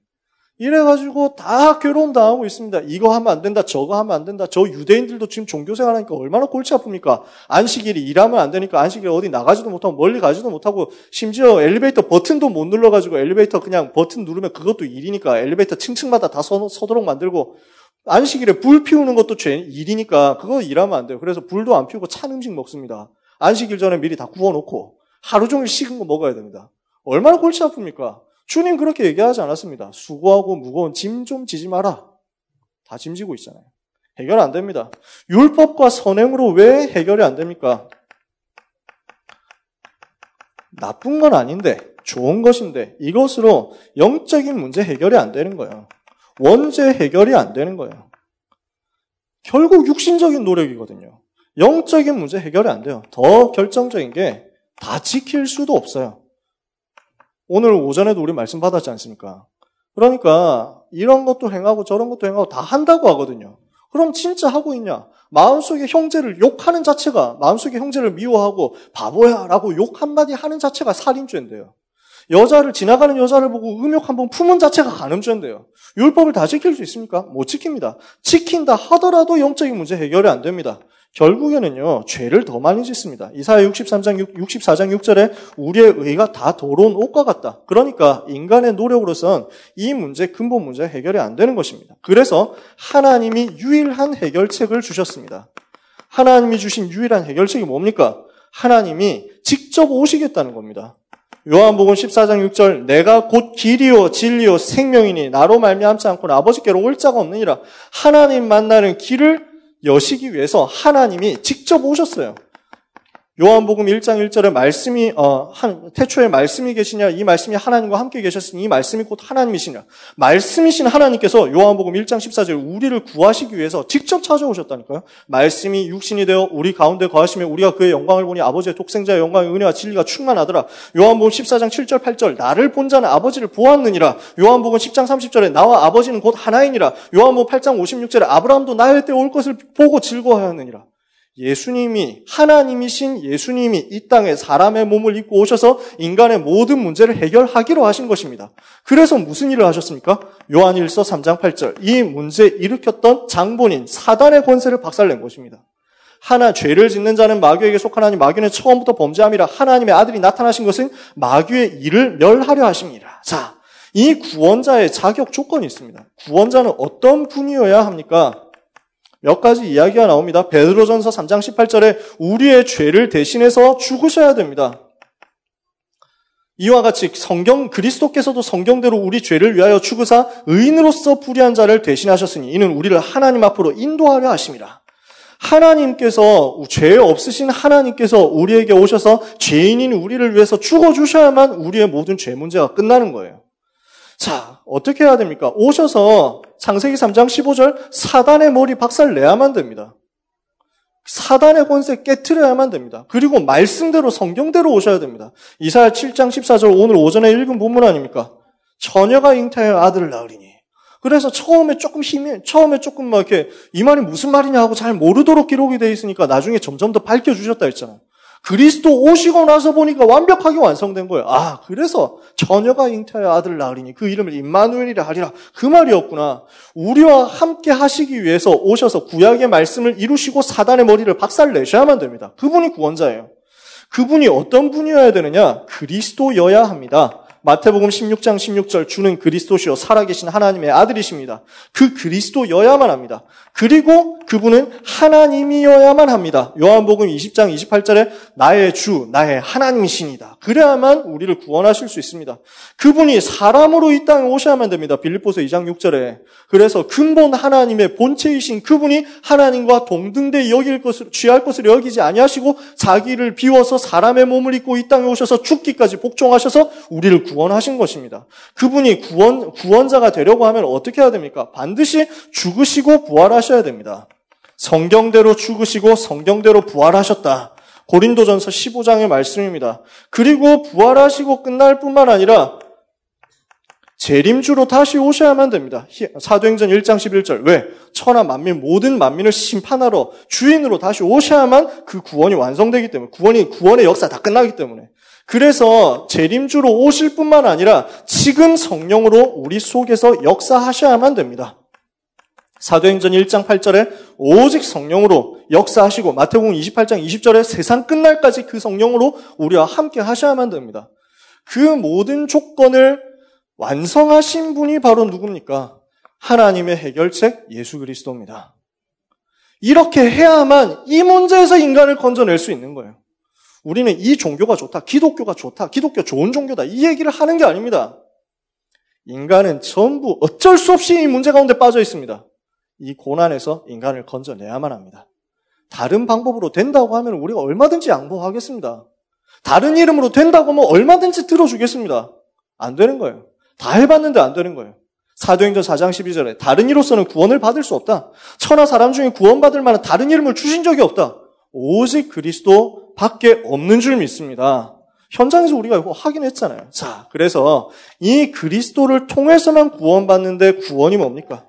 이래가지고 다 괴로움 당하고 있습니다. 이거 하면 안 된다. 저거 하면 안 된다. 저 유대인들도 지금 종교생활 하니까 얼마나 골치 아픕니까? 안식일이 일하면 안 되니까 안식일에 어디 나가지도 못하고 멀리 가지도 못하고 심지어 엘리베이터 버튼도 못 눌러가지고 엘리베이터 그냥 버튼 누르면 그것도 일이니까 엘리베이터 층층마다 다 서, 서도록 만들고 안식일에 불 피우는 것도 죄, 일이니까 그거 일하면 안 돼요. 그래서 불도 안 피우고 찬 음식 먹습니다. 안식일 전에 미리 다 구워놓고 하루 종일 식은 거 먹어야 됩니다. 얼마나 골치 아픕니까? 주님 그렇게 얘기하지 않았습니다. 수고하고 무거운 짐 좀 지지 마라. 다 짐지고 있잖아요. 해결 안 됩니다. 율법과 선행으로 왜 해결이 안 됩니까? 나쁜 건 아닌데 좋은 것인데 이것으로 영적인 문제 해결이 안 되는 거예요. 원죄 해결이 안 되는 거예요. 결국 육신적인 노력이거든요. 영적인 문제 해결이 안 돼요. 더 결정적인 게 다 지킬 수도 없어요. 오늘 오전에도 우리 말씀 받았지 않습니까? 그러니까 이런 것도 행하고 저런 것도 행하고 다 한다고 하거든요. 그럼 진짜 하고 있냐? 마음속에 형제를 욕하는 자체가, 마음속에 형제를 미워하고 바보야 라고 욕 한마디 하는 자체가 살인죄인데요. 여자를, 지나가는 여자를 보고 음욕 한번 품은 자체가 간음죄인데요. 율법을 다 지킬 수 있습니까? 못 지킵니다. 지킨다 하더라도 영적인 문제 해결이 안 됩니다. 결국에는요, 죄를 더 많이 짓습니다. 이사야 육십삼 장, 육십사 장 육 절에 우리의 의가 다 더러운 옷과 같다. 그러니까 인간의 노력으로선 이 문제, 근본 문제 해결이 안 되는 것입니다. 그래서 하나님이 유일한 해결책을 주셨습니다. 하나님이 주신 유일한 해결책이 뭡니까? 하나님이 직접 오시겠다는 겁니다. 요한복음 십사 장 육 절 내가 곧 길이요 진리요 생명이니 나로 말미암지 않고는 아버지께로 올 자가 없느니라. 하나님 만나는 길을 여시기 위해서 하나님이 직접 오셨어요. 요한복음 일 장 일 절에 말씀이 어, 한, 태초에 말씀이 계시냐, 이 말씀이 하나님과 함께 계셨으니 이 말씀이 곧 하나님이시냐. 말씀이신 하나님께서 요한복음 일 장 십사 절 우리를 구하시기 위해서 직접 찾아오셨다니까요. 말씀이 육신이 되어 우리 가운데 거하시며 우리가 그의 영광을 보니 아버지의 독생자의 영광의 은혜와 진리가 충만하더라. 요한복음 십사 장 칠 절 팔 절 나를 본 자는 아버지를 보았느니라. 요한복음 십 장 삼십 절에 나와 아버지는 곧 하나이니라. 요한복음 팔 장 오십육 절에 아브라함도 나의 때 올 것을 보고 즐거워하였느니라. 예수님이, 하나님이신 예수님이 이 땅에 사람의 몸을 입고 오셔서 인간의 모든 문제를 해결하기로 하신 것입니다. 그래서 무슨 일을 하셨습니까? 요한일서 삼 장 팔 절 이 문제 일으켰던 장본인 사단의 권세를 박살낸 것입니다. 하나 죄를 짓는 자는 마귀에게 속하나니 마귀는 처음부터 범죄함이라. 하나님의 아들이 나타나신 것은 마귀의 일을 멸하려 하십니다. 자, 이 구원자의 자격 조건이 있습니다. 구원자는 어떤 분이어야 합니까? 몇 가지 이야기가 나옵니다. 베드로전서 삼 장 십팔 절에 우리의 죄를 대신해서 죽으셔야 됩니다. 이와 같이 성경, 그리스도께서도 성경대로 우리 죄를 위하여 죽으사 의인으로서 불의한 자를 대신하셨으니 이는 우리를 하나님 앞으로 인도하려 하심이라. 하나님께서, 죄 없으신 하나님께서 우리에게 오셔서 죄인인 우리를 위해서 죽어주셔야만 우리의 모든 죄 문제가 끝나는 거예요. 자, 어떻게 해야 됩니까? 오셔서 창세기 삼 장 십오 절 사단의 머리 박살 내야만 됩니다. 사단의 권세 깨트려야만 됩니다. 그리고 말씀대로 성경대로 오셔야 됩니다. 이사야 칠 장 십사 절 오늘 오전에 읽은 본문 아닙니까? 처녀가 잉태하여 아들을 낳으리니. 그래서 처음에 조금 힘이, 처음에 조금 막 이렇게 이 말이 무슨 말이냐 하고 잘 모르도록 기록이 되어 있으니까 나중에 점점 더 밝혀주셨다 했잖아요. 그리스도 오시고 나서 보니까 완벽하게 완성된 거예요. 아, 그래서 처녀가 잉태하여 아들을 낳으리니 그 이름을 임마누엘이라 하리라. 그 말이었구나. 우리와 함께 하시기 위해서 오셔서 구약의 말씀을 이루시고 사단의 머리를 박살내셔야만 됩니다. 그분이 구원자예요. 그분이 어떤 분이어야 되느냐? 그리스도여야 합니다. 마태복음 십육 장 십육 절 주는 그리스도시요 살아계신 하나님의 아들이십니다. 그 그리스도여야만 합니다. 그리고 그분은 하나님이어야만 합니다. 요한복음 이십 장 이십팔 절에 나의 주, 나의 하나님이시니다. 그래야만 우리를 구원하실 수 있습니다. 그분이 사람으로 이 땅에 오셔야만 됩니다. 빌립보서 이 장 육 절에. 그래서 근본 하나님의 본체이신 그분이 하나님과 동등대 여길 것을, 취할 것을 여기지 아니하시고 자기를 비워서 사람의 몸을 입고 이 땅에 오셔서 죽기까지 복종하셔서 우리를 구원하신 것입니다. 그분이 구원, 구원자가 되려고 하면 어떻게 해야 됩니까? 반드시 죽으시고 부활하셔야 됩니다. 성경대로 죽으시고 성경대로 부활하셨다. 고린도전서 십오 장의 말씀입니다. 그리고 부활하시고 끝날 뿐만 아니라 재림주로 다시 오셔야만 됩니다. 사도행전 일 장 십일 절. 왜? 천하 만민, 모든 만민을 심판하러 주인으로 다시 오셔야만 그 구원이 완성되기 때문에, 구원이, 구원의 역사 다 끝나기 때문에. 그래서 재림주로 오실 뿐만 아니라 지금 성령으로 우리 속에서 역사하셔야만 됩니다. 사도행전 일 장 팔 절에 오직 성령으로 역사하시고 마태복음 이십팔 장 이십 절에 세상 끝날까지 그 성령으로 우리와 함께 하셔야만 됩니다. 그 모든 조건을 완성하신 분이 바로 누굽니까? 하나님의 해결책 예수 그리스도입니다. 이렇게 해야만 이 문제에서 인간을 건져낼 수 있는 거예요. 우리는 이 종교가 좋다, 기독교가 좋다, 기독교 좋은 종교다 이 얘기를 하는 게 아닙니다. 인간은 전부 어쩔 수 없이 이 문제 가운데 빠져 있습니다. 이 고난에서 인간을 건져내야만 합니다. 다른 방법으로 된다고 하면 우리가 얼마든지 양보하겠습니다. 다른 이름으로 된다고 하면 얼마든지 들어주겠습니다. 안 되는 거예요. 다 해봤는데 안 되는 거예요. 사도행전 사 장 십이 절에 다른 이로서는 구원을 받을 수 없다. 천하 사람 중에 구원받을 만한 다른 이름을 주신 적이 없다. 오직 그리스도 밖에 없는 줄 믿습니다. 현장에서 우리가 이거 확인했잖아요. 자, 그래서 이 그리스도를 통해서만 구원받는데 구원이 뭡니까?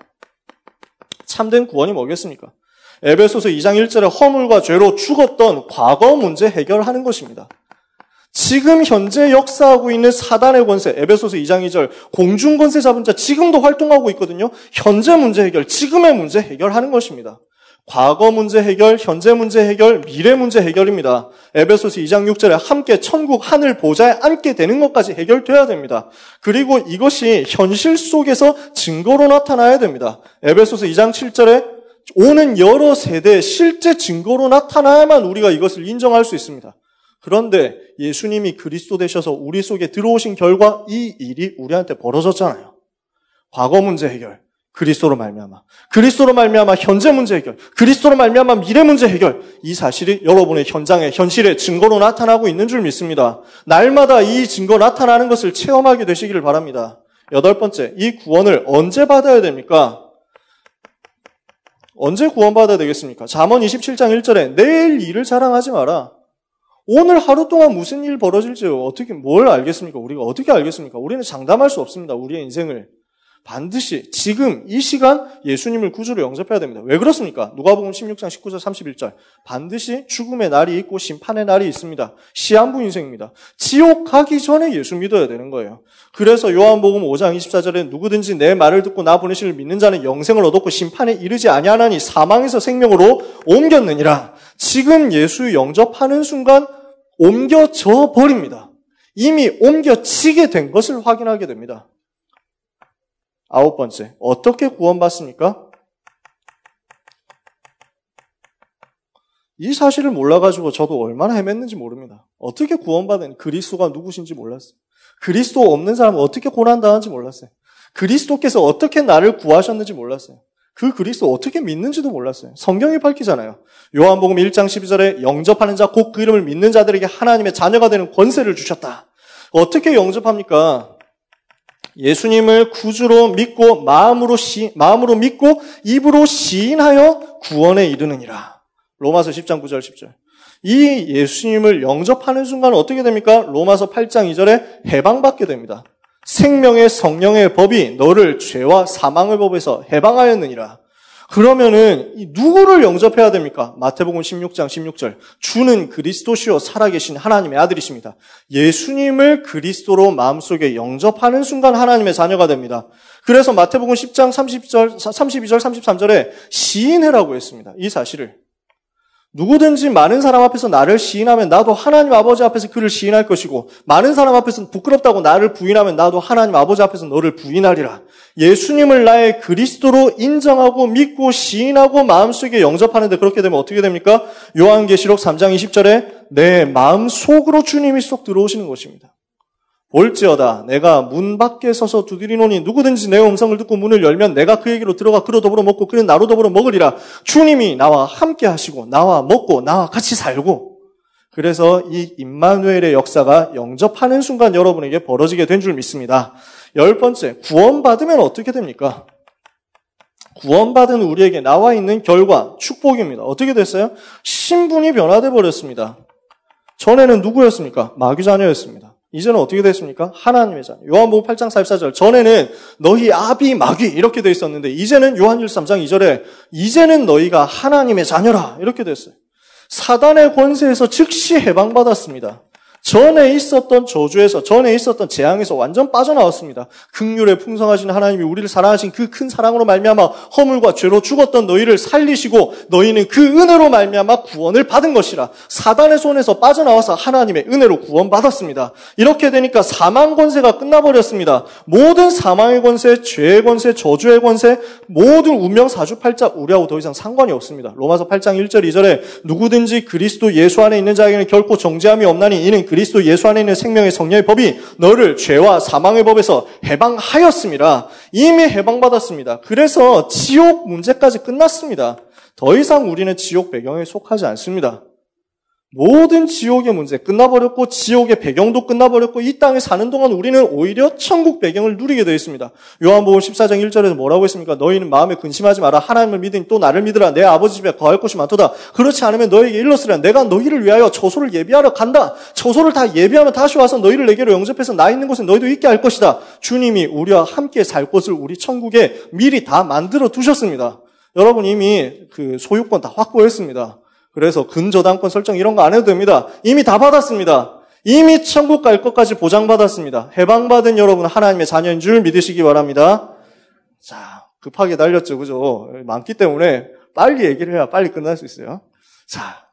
참된 구원이 뭐겠습니까? 에베소서 이 장 일 절에 허물과 죄로 죽었던 과거 문제 해결하는 것입니다. 지금 현재 역사하고 있는 사단의 권세, 에베소서 이 장 이 절, 공중 권세 잡은 자 지금도 활동하고 있거든요. 현재 문제 해결, 지금의 문제 해결하는 것입니다. 과거 문제 해결, 현재 문제 해결, 미래 문제 해결입니다. 에베소서 이 장 육 절에 함께 천국 하늘 보좌에 앉게 되는 것까지 해결돼야 됩니다. 그리고 이것이 현실 속에서 증거로 나타나야 됩니다. 에베소서 이 장 칠 절에 오는 여러 세대의 실제 증거로 나타나야만 우리가 이것을 인정할 수 있습니다. 그런데 예수님이 그리스도 되셔서 우리 속에 들어오신 결과 이 일이 우리한테 벌어졌잖아요. 과거 문제 해결, 그리스도로 말미암아. 그리스도로 말미암아 현재 문제 해결. 그리스도로 말미암아 미래 문제 해결. 이 사실이 여러분의 현장에, 현실의 증거로 나타나고 있는 줄 믿습니다. 날마다 이 증거 나타나는 것을 체험하게 되시기를 바랍니다. 여덟 번째, 이 구원을 언제 받아야 됩니까? 언제 구원받아야 되겠습니까? 잠언 이십칠 장 일 절에 내일 일을 자랑하지 마라. 오늘 하루 동안 무슨 일 벌어질지 어떻게, 뭘 알겠습니까? 우리가 어떻게 알겠습니까? 우리는 장담할 수 없습니다. 우리의 인생을. 반드시 지금 이 시간 예수님을 구주로 영접해야 됩니다. 왜 그렇습니까? 누가복음 십육 장 십구 절 삼십일 절. 반드시 죽음의 날이 있고 심판의 날이 있습니다. 시한부 인생입니다. 지옥 가기 전에 예수 믿어야 되는 거예요. 그래서 요한복음 오 장 이십사 절에 누구든지 내 말을 듣고 나 보내시를 믿는 자는 영생을 얻었고 심판에 이르지 아니하나니 사망에서 생명으로 옮겼느니라. 지금 예수 영접하는 순간 옮겨져 버립니다. 이미 옮겨지게 된 것을 확인하게 됩니다. 아홉 번째, 어떻게 구원받습니까? 이 사실을 몰라가지고 저도 얼마나 헤맸는지 모릅니다. 어떻게 구원받은 그리스도가 누구신지 몰랐어요. 그리스도 없는 사람은 어떻게 고난당하는지 몰랐어요. 그리스도께서 어떻게 나를 구하셨는지 몰랐어요. 그 그리스도 어떻게 믿는지도 몰랐어요. 성경이 밝히잖아요. 요한복음 일 장 십이 절에 영접하는 자 곧 그 이름을 믿는 자들에게 하나님의 자녀가 되는 권세를 주셨다. 어떻게 영접합니까? 예수님을 구주로 믿고 마음으로 시, 마음으로 믿고 입으로 시인하여 구원에 이르느니라. 로마서 십 장 구 절 십 절. 이 예수님을 영접하는 순간 어떻게 됩니까? 로마서 팔 장 이 절에 해방받게 됩니다. 생명의 성령의 법이 너를 죄와 사망의 법에서 해방하였느니라. 그러면은 누구를 영접해야 됩니까? 마태복음 십육 장 십육 절. 주는 그리스도시요 살아계신 하나님의 아들이십니다. 예수님을 그리스도로 마음속에 영접하는 순간 하나님의 자녀가 됩니다. 그래서 마태복음 십 장 삼십 절, 삼십이 절, 삼십삼 절에 시인해라고 했습니다. 이 사실을. 누구든지 많은 사람 앞에서 나를 시인하면 나도 하나님 아버지 앞에서 그를 시인할 것이고 많은 사람 앞에서는 부끄럽다고 나를 부인하면 나도 하나님 아버지 앞에서 너를 부인하리라. 예수님을 나의 그리스도로 인정하고 믿고 시인하고 마음속에 영접하는데 그렇게 되면 어떻게 됩니까? 요한계시록 삼 장 이십 절에 내 마음 속으로 주님이 쏙 들어오시는 것입니다. 볼지어다 내가 문 밖에 서서 두드리노니 누구든지 내 음성을 듣고 문을 열면 내가 그에게로 들어가 그로 더불어 먹고 그는 나로 더불어 먹으리라. 주님이 나와 함께 하시고 나와 먹고 나와 같이 살고. 그래서 이 임마누엘의 역사가 영접하는 순간 여러분에게 벌어지게 된 줄 믿습니다. 열 번째, 구원받으면 어떻게 됩니까? 구원받은 우리에게 나와 있는 결과, 축복입니다. 어떻게 됐어요? 신분이 변화돼 버렸습니다. 전에는 누구였습니까? 마귀 자녀였습니다. 이제는 어떻게 됐습니까? 하나님의 자녀. 요한복음 팔 장 사십사 절. 전에는 너희 아비 마귀 이렇게 돼 있었는데 이제는 요한일서 삼 장 이 절에 이제는 너희가 하나님의 자녀라 이렇게 됐어요. 사단의 권세에서 즉시 해방받았습니다. 전에 있었던 저주에서, 전에 있었던 재앙에서 완전 빠져나왔습니다. 긍휼에 풍성하신 하나님이 우리를 사랑하신 그 큰 사랑으로 말미암아 허물과 죄로 죽었던 너희를 살리시고 너희는 그 은혜로 말미암아 구원을 받은 것이라. 사단의 손에서 빠져나와서 하나님의 은혜로 구원받았습니다. 이렇게 되니까 사망 권세가 끝나버렸습니다. 모든 사망의 권세, 죄의 권세, 저주의 권세, 모든 운명 사주팔자 우리하고 더 이상 상관이 없습니다. 로마서 팔 장 일 절 이 절에 누구든지 그리스도 예수 안에 있는 자에게는 결코 정죄함이 없나니 이는 그리스도 예수 안에 있는 생명의 성령의 법이 너를 죄와 사망의 법에서 해방하였습니다. 이미 해방받았습니다. 그래서 지옥 문제까지 끝났습니다. 더 이상 우리는 지옥 배경에 속하지 않습니다. 모든 지옥의 문제 끝나버렸고 지옥의 배경도 끝나버렸고 이 땅에 사는 동안 우리는 오히려 천국 배경을 누리게 되어 있습니다. 요한복음 십사 장 일 절에서 뭐라고 했습니까? 너희는 마음에 근심하지 마라. 하나님을 믿으니 또 나를 믿으라. 내 아버지 집에 거할 곳이 많도다. 그렇지 않으면 너에게 일렀으라. 내가 너희를 위하여 처소를 예비하러 간다. 처소를 다 예비하면 다시 와서 너희를 내게로 영접해서 나 있는 곳에 너희도 있게 할 것이다. 주님이 우리와 함께 살 곳을 우리 천국에 미리 다 만들어 두셨습니다. 여러분 이미 그 소유권 다 확보했습니다. 그래서 근저당권 설정 이런 거 안 해도 됩니다. 이미 다 받았습니다. 이미 천국 갈 것까지 보장받았습니다. 해방받은 여러분 하나님의 자녀인 줄 믿으시기 바랍니다. 자, 급하게 달렸죠. 그죠? 많기 때문에 빨리 얘기를 해야 빨리 끝날 수 있어요. 자,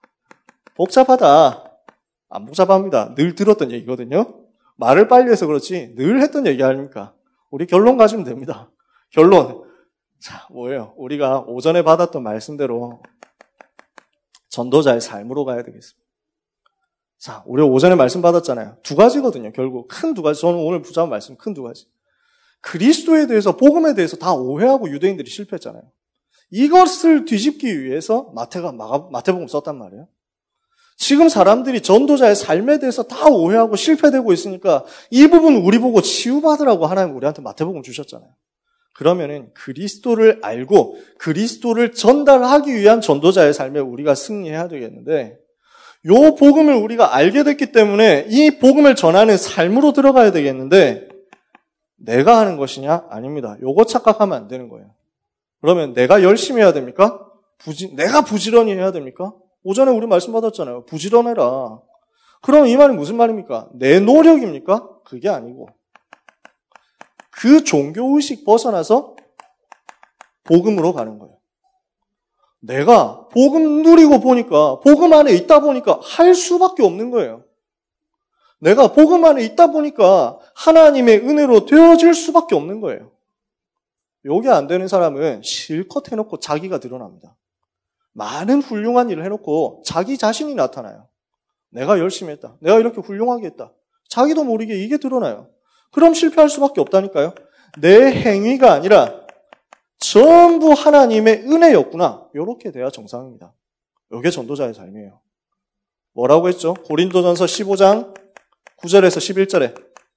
복잡하다. 안 복잡합니다. 늘 들었던 얘기거든요. 말을 빨리 해서 그렇지 늘 했던 얘기 아닙니까? 우리 결론 가지면 됩니다. 결론. 자, 뭐예요? 우리가 오전에 받았던 말씀대로 전도자의 삶으로 가야 되겠습니다. 자, 우리 오전에 말씀 받았잖아요. 두 가지거든요, 결국. 큰 두 가지. 저는 오늘 붙잡은 말씀 큰 두 가지. 그리스도에 대해서, 복음에 대해서 다 오해하고 유대인들이 실패했잖아요. 이것을 뒤집기 위해서 마태가 마가, 마태복음 썼단 말이에요. 지금 사람들이 전도자의 삶에 대해서 다 오해하고 실패되고 있으니까 이 부분 우리 보고 치유받으라고 하나님 우리한테 마태복음 주셨잖아요. 그러면은 그리스도를 알고 그리스도를 전달하기 위한 전도자의 삶에 우리가 승리해야 되겠는데, 요 복음을 우리가 알게 됐기 때문에 이 복음을 전하는 삶으로 들어가야 되겠는데, 내가 하는 것이냐? 아닙니다. 요거 착각하면 안 되는 거예요. 그러면 내가 열심히 해야 됩니까? 부지, 내가 부지런히 해야 됩니까? 오전에 우리 말씀 받았잖아요. 부지런해라. 그럼 이 말이 무슨 말입니까? 내 노력입니까? 그게 아니고 그 종교의식 벗어나서 복음으로 가는 거예요. 내가 복음 누리고 보니까, 복음 안에 있다 보니까 할 수밖에 없는 거예요. 내가 복음 안에 있다 보니까 하나님의 은혜로 되어질 수밖에 없는 거예요. 요게 안 되는 사람은 실컷 해놓고 자기가 드러납니다. 많은 훌륭한 일을 해놓고 자기 자신이 나타나요. 내가 열심히 했다. 내가 이렇게 훌륭하게 했다. 자기도 모르게 이게 드러나요. 그럼 실패할 수밖에 없다니까요. 내 행위가 아니라 전부 하나님의 은혜였구나. 이렇게 돼야 정상입니다. 이게 전도자의 삶이에요. 뭐라고 했죠? 고린도전서 십오 장 구 절에서 십일 절에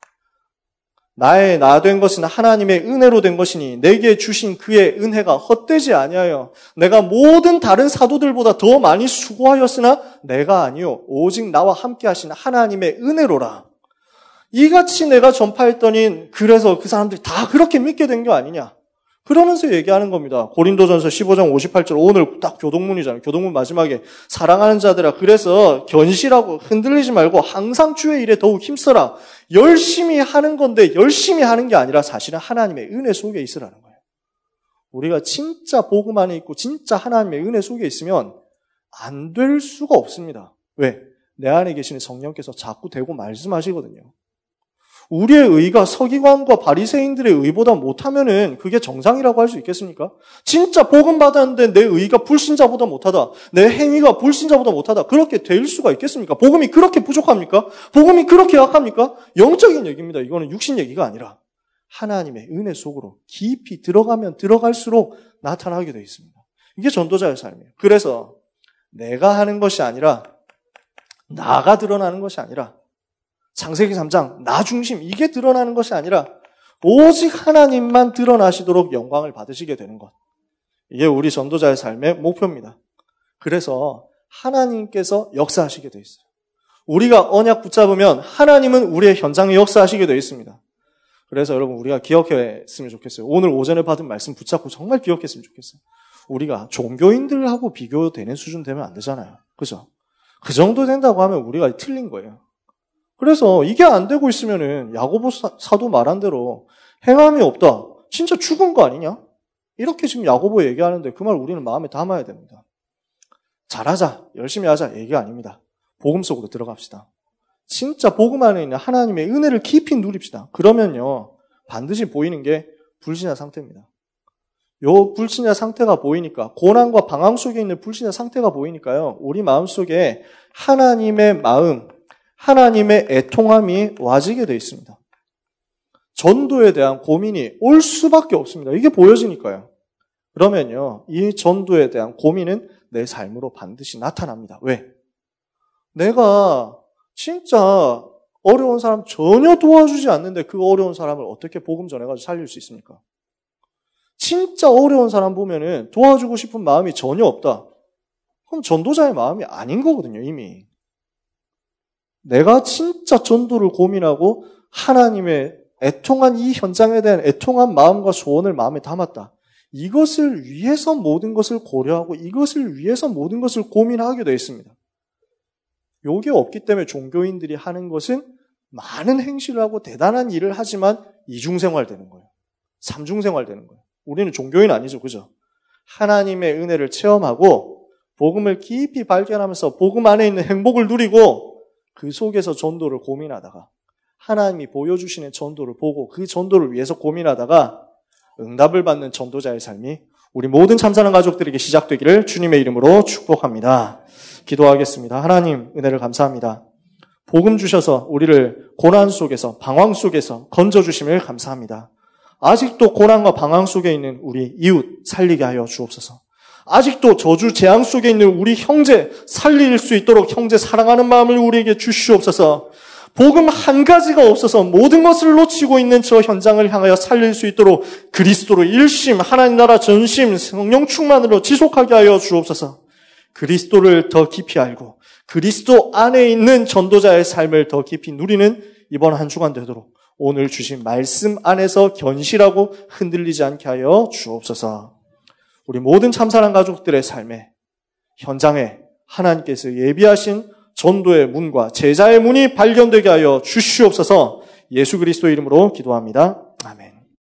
나의 나 된 것은 하나님의 은혜로 된 것이니 내게 주신 그의 은혜가 헛되지 아니하여 내가 모든 다른 사도들보다 더 많이 수고하였으나 내가 아니요 오직 나와 함께 하신 하나님의 은혜로라. 이같이 내가 전파했더니 그래서 그 사람들이 다 그렇게 믿게 된 게 아니냐. 그러면서 얘기하는 겁니다. 고린도전서 십오 장 오십팔 절, 오늘 딱 교동문이잖아요. 교동문 마지막에 사랑하는 자들아 그래서 견실하고 흔들리지 말고 항상 주의 일에 더욱 힘써라. 열심히 하는 건데 열심히 하는 게 아니라 사실은 하나님의 은혜 속에 있으라는 거예요. 우리가 진짜 복음 안에 있고 진짜 하나님의 은혜 속에 있으면 안 될 수가 없습니다. 왜? 내 안에 계시는 성령께서 자꾸 대고 말씀하시거든요. 우리의 의가 서기관과 바리새인들의 의보다 못하면은 그게 정상이라고 할 수 있겠습니까? 진짜 복음 받았는데 내 의가 불신자보다 못하다. 내 행위가 불신자보다 못하다. 그렇게 될 수가 있겠습니까? 복음이 그렇게 부족합니까? 복음이 그렇게 약합니까? 영적인 얘기입니다. 이거는 육신 얘기가 아니라 하나님의 은혜 속으로 깊이 들어가면 들어갈수록 나타나게 되어 있습니다. 이게 전도자의 삶이에요. 그래서 내가 하는 것이 아니라 나가 드러나는 것이 아니라 창세기 삼 장 나 중심 이게 드러나는 것이 아니라 오직 하나님만 드러나시도록 영광을 받으시게 되는 것. 이게 우리 전도자의 삶의 목표입니다. 그래서 하나님께서 역사하시게 되어 있어요. 우리가 언약 붙잡으면 하나님은 우리의 현장에 역사하시게 되어 있습니다. 그래서 여러분 우리가 기억했으면 좋겠어요. 오늘 오전에 받은 말씀 붙잡고 정말 기억했으면 좋겠어요. 우리가 종교인들하고 비교되는 수준 되면 안 되잖아요. 그죠? 그 정도 된다고 하면 우리가 틀린 거예요. 그래서 이게 안 되고 있으면은 야고보 사도 말한 대로 행함이 없다. 진짜 죽은 거 아니냐? 이렇게 지금 야고보 얘기하는데 그 말 우리는 마음에 담아야 됩니다. 잘하자, 열심히 하자 얘기가 아닙니다. 복음 속으로 들어갑시다. 진짜 복음 안에 있는 하나님의 은혜를 깊이 누립시다. 그러면요 반드시 보이는 게 불신자 상태입니다. 요 불신자 상태가 보이니까, 고난과 방황 속에 있는 불신자 상태가 보이니까요 우리 마음속에 하나님의 마음, 하나님의 애통함이 와지게 되어 있습니다. 전도에 대한 고민이 올 수밖에 없습니다. 이게 보여지니까요. 그러면요, 이 전도에 대한 고민은 내 삶으로 반드시 나타납니다. 왜? 내가 진짜 어려운 사람 전혀 도와주지 않는데 그 어려운 사람을 어떻게 복음 전해가지고 살릴 수 있습니까? 진짜 어려운 사람 보면은 도와주고 싶은 마음이 전혀 없다. 그럼 전도자의 마음이 아닌 거거든요, 이미. 내가 진짜 전도를 고민하고 하나님의 애통한 이 현장에 대한 애통한 마음과 소원을 마음에 담았다. 이것을 위해서 모든 것을 고려하고 이것을 위해서 모든 것을 고민하게 되어 있습니다. 요게 없기 때문에 종교인들이 하는 것은 많은 행실을 하고 대단한 일을 하지만 이중생활 되는 거예요. 삼중생활 되는 거예요. 우리는 종교인 아니죠. 그죠? 하나님의 은혜를 체험하고 복음을 깊이 발견하면서 복음 안에 있는 행복을 누리고 그 속에서 전도를 고민하다가 하나님이 보여주시는 전도를 보고 그 전도를 위해서 고민하다가 응답을 받는 전도자의 삶이 우리 모든 참사랑 가족들에게 시작되기를 주님의 이름으로 축복합니다. 기도하겠습니다. 하나님 은혜를 감사합니다. 복음 주셔서 우리를 고난 속에서 방황 속에서 건져주심을 감사합니다. 아직도 고난과 방황 속에 있는 우리 이웃 살리게 하여 주옵소서. 아직도 저주 재앙 속에 있는 우리 형제 살릴 수 있도록 형제 사랑하는 마음을 우리에게 주시옵소서. 복음 한 가지가 없어서 모든 것을 놓치고 있는 저 현장을 향하여 살릴 수 있도록 그리스도로 일심, 하나님 나라 전심, 성령 충만으로 지속하게 하여 주옵소서. 그리스도를 더 깊이 알고 그리스도 안에 있는 전도자의 삶을 더 깊이 누리는 이번 한 주간 되도록 오늘 주신 말씀 안에서 견실하고 흔들리지 않게 하여 주옵소서. 우리 모든 참사랑 가족들의 삶에 현장에 하나님께서 예비하신 전도의 문과 제자의 문이 발견되게 하여 주시옵소서. 예수 그리스도 이름으로 기도합니다.